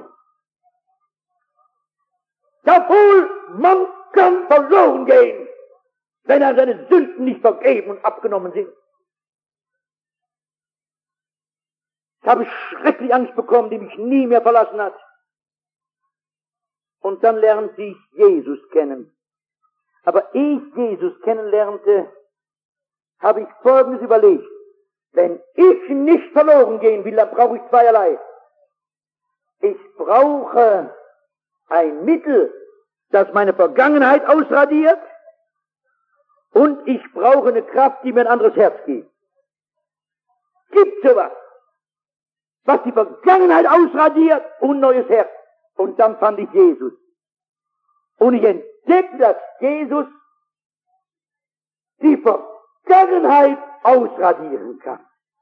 Jawohl, man kann verloren gehen, wenn er seine Sünden nicht vergeben und abgenommen sind. Ich habe schrecklich Angst bekommen, die mich nie mehr verlassen hat. Und dann lernte ich Jesus kennen. Aber ehe ich Jesus kennenlernte, habe ich Folgendes überlegt. Wenn ich nicht verloren gehen will, dann brauche ich zweierlei. Ich brauche ein Mittel, das meine Vergangenheit ausradiert, und ich brauche eine Kraft, die mir ein anderes Herz gibt. Gibt sowas, was die Vergangenheit ausradiert und neues Herz. Und dann fand ich Jesus. Und ich entdeckte, dass Jesus die Vergangenheit ausradieren kann.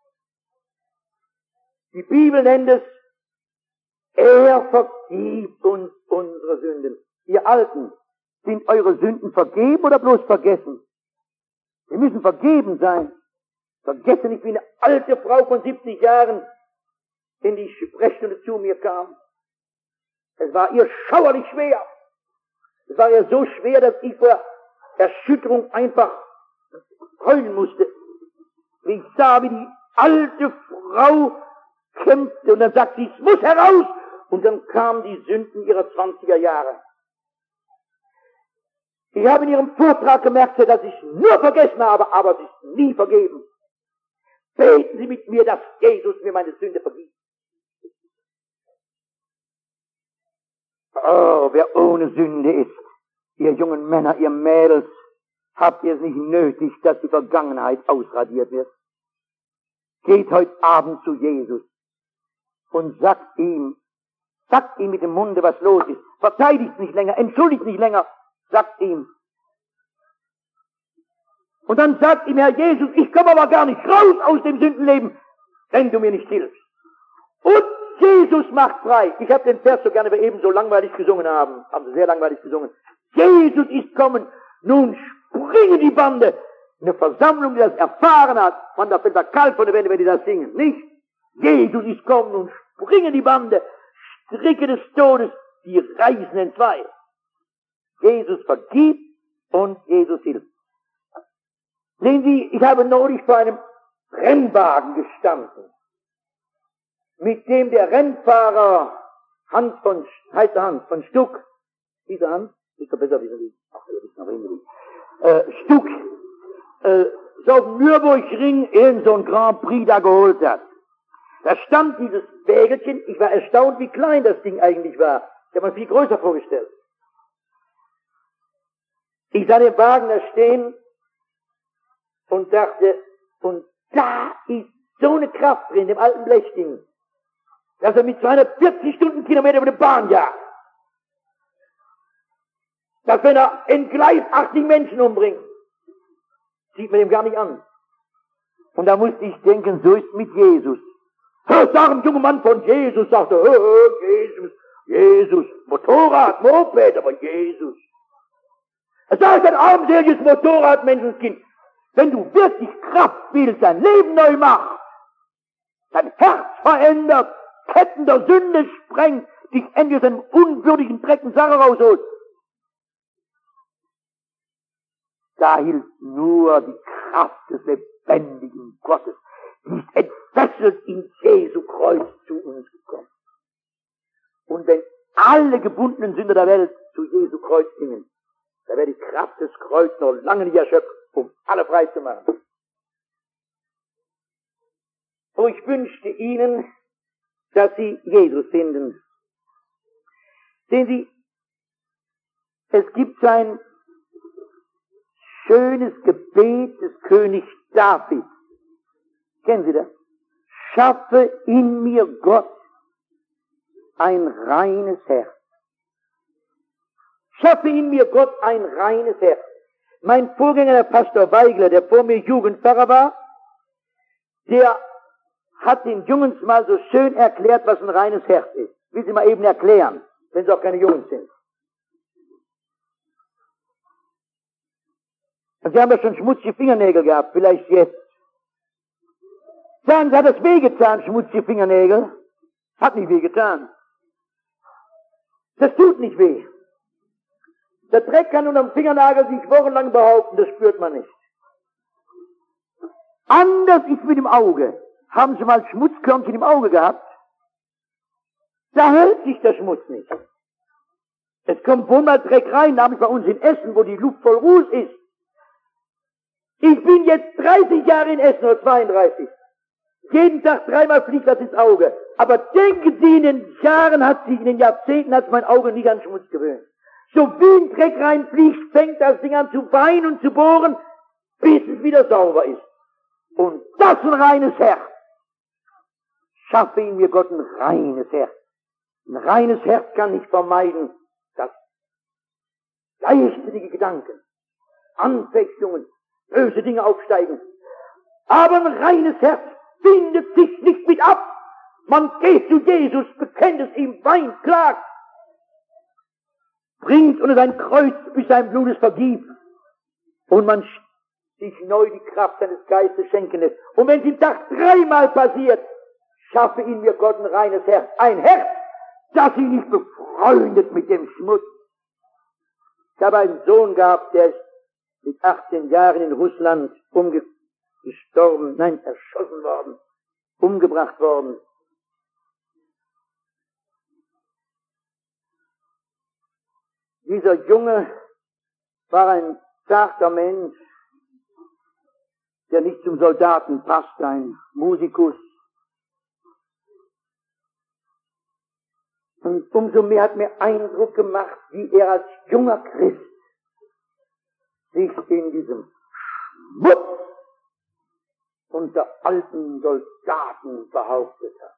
Die Bibel nennt es, er vergibt uns unsere Sünden. Ihr Alten, sind eure Sünden vergeben oder bloß vergessen? Wir müssen vergeben sein. Vergesse nicht, wie eine alte Frau von 70 Jahren in die Sprechstunde zu mir kam. Es war ihr schauerlich schwer. Es war ihr so schwer, dass ich vor Erschütterung einfach heulen musste. Ich sah, wie die alte Frau kämpfte und dann sagte sie, es muss heraus. Und dann kamen die Sünden ihrer 20er Jahre. Ich habe in ihrem Vortrag gemerkt, dass ich nur vergessen habe, aber es ist nie vergeben. Beten Sie mit mir, dass Jesus mir meine Sünde vergibt. Oh, wer ohne Sünde ist, ihr jungen Männer, ihr Mädels, habt ihr es nicht nötig, dass die Vergangenheit ausradiert wird. Geht heute Abend zu Jesus und sagt ihm mit dem Munde, was los ist. Verteidigt nicht länger, entschuldigt nicht länger, sagt ihm. Und dann sagt ihm, Herr Jesus, ich komme aber gar nicht raus aus dem Sündenleben, wenn du mir nicht hilfst. Und Jesus macht frei. Ich habe den Vers so gerne, weil wir eben so langweilig gesungen haben. Haben sie sehr langweilig gesungen. Jesus ist kommen. Nun springen die Bande. Eine Versammlung, die das erfahren hat, man da fällt da kalt von der Wände, wenn die das singen. Nicht? Jesus ist kommen. Nun springen die Bande. Stricke des Todes, die reißen entzwei. Jesus vergibt und Jesus hilft. Sehen Sie, ich habe neulich vor einem Rennwagen gestanden, mit dem der Rennfahrer Hans von Stuck, dieser Hans, ist doch besser wissen Sie, ach, ihr wisst noch irgendwie, Stuck, so auf dem Nürburgring irgend so ein Grand Prix da geholt hat. Da stand dieses Wägelchen, ich war erstaunt, wie klein das Ding eigentlich war. Ich habe mir viel größer vorgestellt. Ich sah den Wagen da stehen und dachte, und da ist so eine Kraft drin, dem alten Blechding, dass er mit 240 Stundenkilometer über die Bahn jagt. Dass wenn er entgleist 80 Menschen umbringt, sieht man ihm gar nicht an. Und da musste ich denken, so ist mit Jesus. Sag ein junger Mann von Jesus, sagte, Jesus, Motorrad, Moped, aber Jesus. Es ist ein armseliges Motorrad, Menschenskind. Wenn du wirklich Kraft willst, dein Leben neu machst, dein Herz verändert, Ketten der Sünde sprengt, dich endlich aus einem unwürdigen Dreck und Sache rausholt, da hilft nur die Kraft des lebendigen Gottes. Die ist entfesselt in Jesu Kreuz zu uns gekommen. Und wenn alle gebundenen Sünder der Welt zu Jesu Kreuz gingen, da wäre die Kraft des Kreuzes noch lange nicht erschöpft, um alle frei zu machen. Oh, ich wünschte Ihnen, dass Sie Jesus finden. Sehen Sie, es gibt ein schönes Gebet des Königs David. Kennen Sie das? Schaffe in mir, Gott, ein reines Herz. Schaffe in mir, Gott, ein reines Herz. Mein Vorgänger, der Pastor Weigler, der vor mir Jugendpfarrer war, der hat den Jungs mal so schön erklärt, was ein reines Herz ist. Will Sie mal eben erklären, wenn Sie auch keine Jungs sind. Und Sie haben ja schon schmutzige Fingernägel gehabt, vielleicht jetzt. Sagen Sie, hat es wehgetan, schmutzige Fingernägel? Hat nicht wehgetan. Das tut nicht weh. Der Dreck kann unter dem Fingernagel sich wochenlang behaupten, das spürt man nicht. Anders ist mit dem Auge. Haben Sie mal Schmutzkörnchen im Auge gehabt? Da hält sich der Schmutz nicht. Es kommt wohl mal Dreck rein, da habe ich bei uns in Essen, wo die Luft voll Ruß ist. Ich bin jetzt 30 Jahre in Essen, oder 32. Jeden Tag 3-mal fliegt das ins Auge. Aber denken Sie, in den Jahrzehnten hat mein Auge nicht an Schmutz gewöhnt. So wie ein Dreck reinfliegt, fängt das Ding an zu weinen und zu bohren, bis es wieder sauber ist. Und das ein reines Herz. Schaffe in mir, Gott, ein reines Herz. Ein reines Herz kann nicht vermeiden, dass leichtsinnig Gedanken, Anfechtungen, böse Dinge aufsteigen. Aber ein reines Herz findet sich nicht mit ab. Man geht zu Jesus, bekennt es ihm, weint, klagt, bringt unter sein Kreuz, bis sein Blut es vergibt. Und man sich neu die Kraft seines Geistes schenken lässt. Und wenn es im Tag 3-mal passiert, schaffe in mir Gott ein reines Herz. Ein Herz, das sich nicht befreundet mit dem Schmutz. Ich habe einen Sohn gehabt, der ist mit 18 Jahren in Russland erschossen worden, umgebracht worden. Dieser Junge war ein zarter Mensch, der nicht zum Soldaten passt, ein Musikus. Und umso mehr hat mir Eindruck gemacht, wie er als junger Christ sich in diesem Schmutz unter alten Soldaten behauptet hat.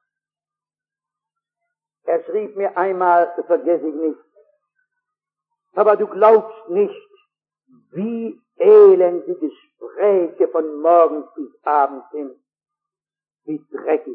Er schrieb mir einmal, das vergesse ich nicht, aber du glaubst nicht, wie elend die Gespräche von morgens bis abends sind, wie dreckig.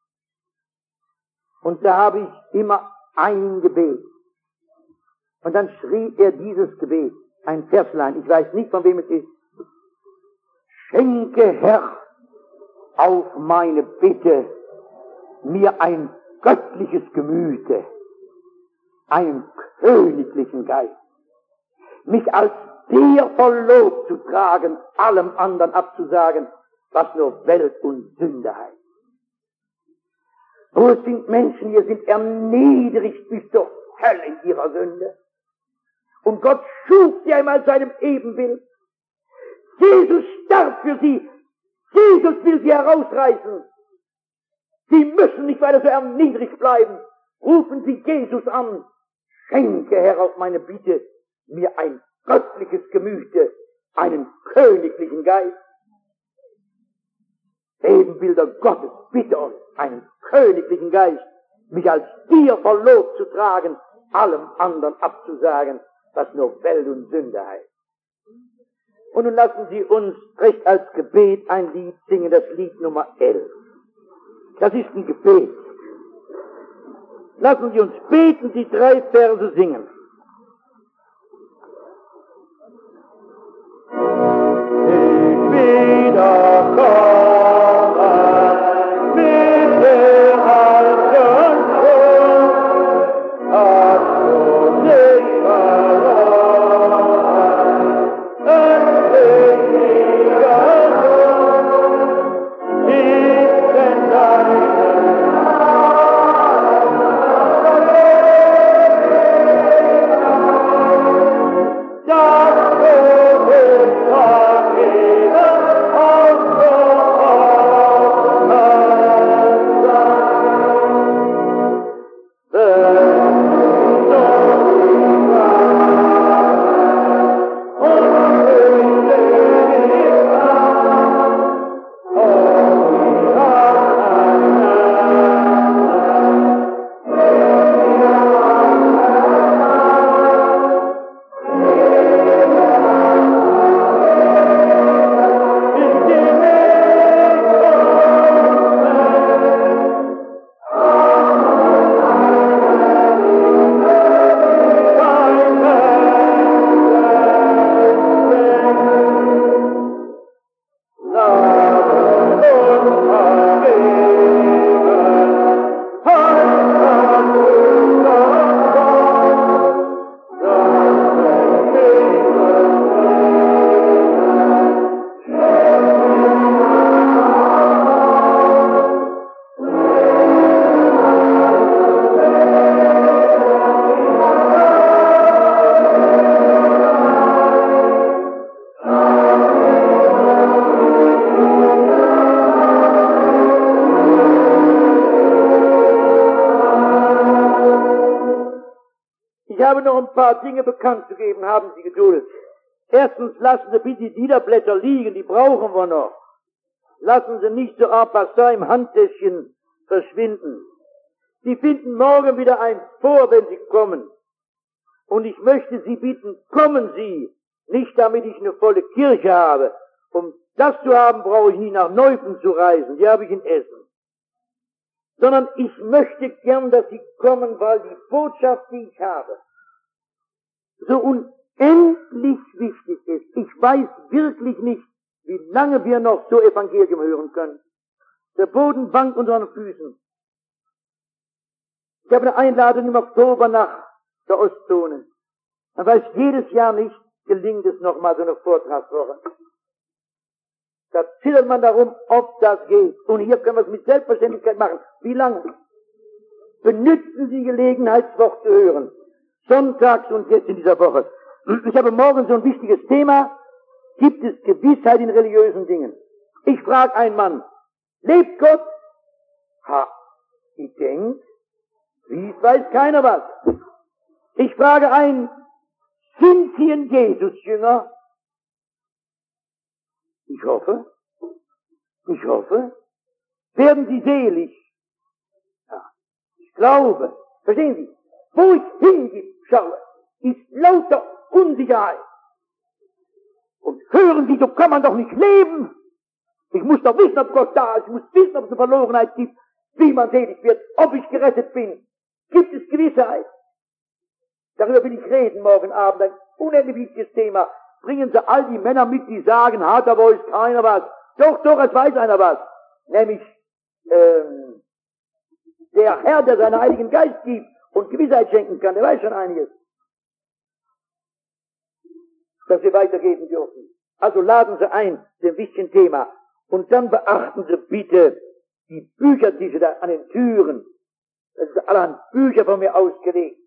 Und da habe ich immer ein Gebet. Und dann schrieb er dieses Gebet, ein Verslein, ich weiß nicht, von wem es ist. Schenke, Herr, auf meine Bitte mir ein göttliches Gemüte, einen königlichen Geist, mich als der voll Lob zu tragen, allem anderen abzusagen, was nur Welt und Sünde heißt. Wo es sind Menschen, die sind erniedrigt bis zur Hölle in ihrer Sünde. Und Gott schuf sie einmal seinem Ebenbild. Jesus starb für sie. Jesus will sie herausreißen. Sie müssen nicht weiter so erniedrigt bleiben. Rufen Sie Jesus an. Schenke, Herr, auf meine Bitte mir ein göttliches Gemüt. Ebenbilder Gottes, bitte uns, einen königlichen Geist, mich als dir verlobt zu tragen, allem anderen abzusagen, was nur Welt und Sünde heißt. Und nun lassen Sie uns recht als Gebet ein Lied singen, das Lied Nummer 11. Das ist ein Gebet. Lassen Sie uns beten, die 3 Verse singen. Ich wieder kommen, mit der alten Tod, hast du dich verloren, ein ewiger Sohn, ist denn deine noch ein paar Dinge bekannt zu geben, haben Sie Geduld. Erstens, lassen Sie bitte die Liederblätter liegen, die brauchen wir noch. Lassen Sie nicht so en passant im Handtäschchen verschwinden. Sie finden morgen wieder eins vor, wenn Sie kommen. Und ich möchte Sie bitten, kommen Sie, nicht damit ich eine volle Kirche habe. Um das zu haben, brauche ich nie nach Neupen zu reisen, die habe ich in Essen. Sondern ich möchte gern, dass Sie kommen, weil die Botschaft, die ich habe, so unendlich wichtig ist. Ich weiß wirklich nicht, wie lange wir noch so Evangelium hören können. Der Boden wankt unter unseren Füßen. Ich habe eine Einladung im Oktober nach der Ostzone. Man weiß jedes Jahr nicht, gelingt es nochmal so eine Vortragswoche. Da zittert man darum, ob das geht. Und hier können wir es mit Selbstverständlichkeit machen. Wie lange? Benützen Sie Gelegenheit, das Wort zu hören. Sonntags und jetzt in dieser Woche. Ich habe morgen so ein wichtiges Thema. Gibt es Gewissheit in religiösen Dingen? Ich frage einen Mann, lebt Gott? Ha, ich denke, wie es weiß keiner was. Ich frage einen, sind Sie ein Jesus-Jünger? Ich hoffe. Werden Sie selig? Ja, ich glaube. Verstehen Sie? Wo ich hinschaue, ist lauter Unsicherheit. Und hören Sie, so kann man doch nicht leben. Ich muss doch wissen, ob Gott da ist. Ich muss wissen, ob es eine Verlorenheit gibt, wie man selig wird, ob ich gerettet bin. Gibt es Gewissheit? Darüber will ich reden morgen Abend. Ein unendlich wichtiges Thema. Bringen Sie all die Männer mit, die sagen, hat aber weiß keiner was. Doch, es weiß einer was. Nämlich der Herr, der seinen Heiligen Geist gibt und Gewissheit schenken kann, der weiß schon einiges. Dass wir weitergeben dürfen. Also laden Sie ein, das ist ein wichtiges Thema. Und dann beachten Sie bitte die Büchertische da an den Türen. Das sind allerhand Bücher von mir ausgelegt.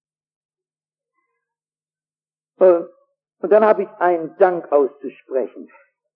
Und dann habe ich einen Dank auszusprechen.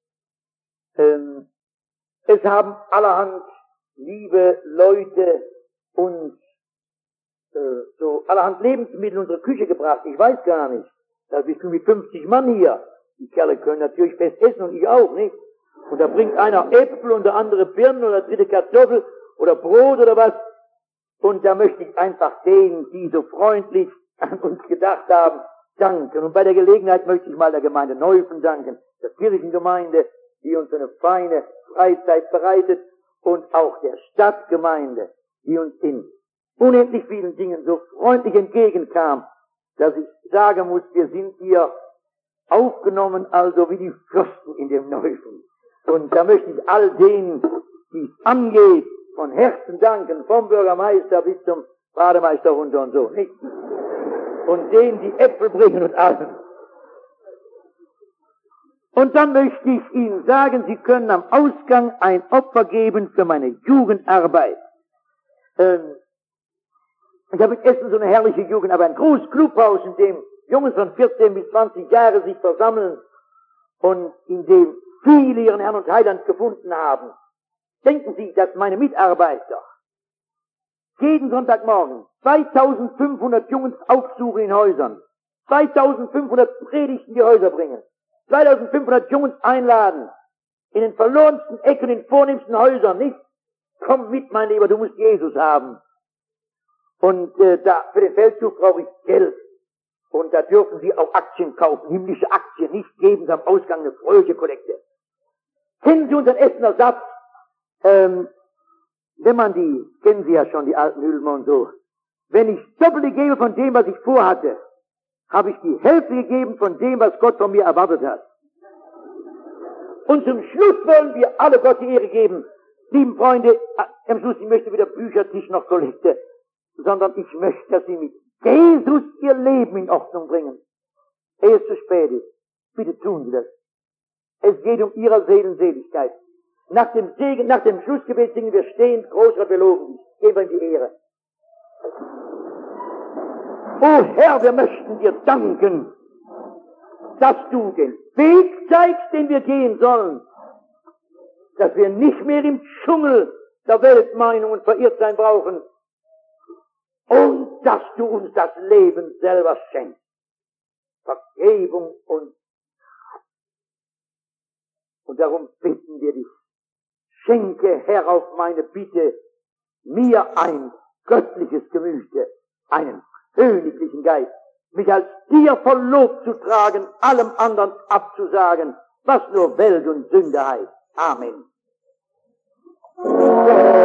Es haben allerhand liebe Leute uns so allerhand Lebensmittel in unsere Küche gebracht. Ich weiß gar nicht. Da bist du mit 50 Mann hier. Die Kerle können natürlich fest essen und ich auch, nicht? Und da bringt einer Äpfel und der andere Birnen oder der dritte Kartoffel oder Brot oder was. Und da möchte ich einfach denen, die so freundlich an uns gedacht haben, danken. Und bei der Gelegenheit möchte ich mal der Gemeinde Neufen danken, der Kirchengemeinde, die uns eine feine Freizeit bereitet, und auch der Stadtgemeinde, die uns in unendlich vielen Dingen so freundlich entgegenkam, dass ich sagen muss, wir sind hier aufgenommen, also wie die Fürsten in dem Neufen. Und da möchte ich all denen, die es angeht, von Herzen danken, vom Bürgermeister bis zum Bademeister runter und so, nicht? Und denen, die Äpfel bringen und alles. Und dann möchte ich Ihnen sagen, Sie können am Ausgang ein Opfer geben für meine Jugendarbeit. Ich habe in Essen so eine herrliche Jugendarbeit, ein großes Clubhaus, in dem Jungs von 14 bis 20 Jahre sich versammeln und in dem viele ihren Herrn und Heiland gefunden haben. Denken Sie, dass meine Mitarbeiter jeden Sonntagmorgen 2500 Jungs aufsuchen in Häusern, 2500 Predigten in die Häuser bringen, 2500 Jungs einladen, in den verlorensten Ecken, in den vornehmsten Häusern, nicht? Komm mit, mein Lieber, du musst Jesus haben. Und da für den Feldzug brauche ich Geld. Und da dürfen Sie auch Aktien kaufen, himmlische Aktien, nicht geben Sie am Ausgang eine fröhliche Kollekte. Kennen Sie unseren Essener Satz? Wenn man die, kennen Sie ja schon, die alten Hülmer und so. Wenn ich Doppelte gebe von dem, was ich vorhatte, habe ich die Hälfte gegeben von dem, was Gott von mir erwartet hat. Und zum Schluss wollen wir alle Gott die Ehre geben. Lieben Freunde, am Schluss, ich möchte weder Büchertisch noch Kollekte, sondern ich möchte, dass Sie mit Jesus Ihr Leben in Ordnung bringen. Ehe es zu spät ist. Bitte tun Sie das. Es geht um Ihrer Seelenseligkeit. Nach dem Segen, nach dem Schlussgebet singen wir stehend, großer belogen dich. Geben wir ihm die Ehre. O Herr, wir möchten dir danken, dass du den Weg zeigst, den wir gehen sollen. Dass wir nicht mehr im Dschungel der Weltmeinung und Verirrtsein brauchen. Und dass du uns das Leben selber schenkst. Vergebung und darum bitten wir dich, schenke, Herr, auf meine Bitte, mir ein göttliches Gemüte, einen königlichen Geist, mich als dir verlobt zu tragen, allem anderen abzusagen, was nur Welt und Sünde heißt. Amen.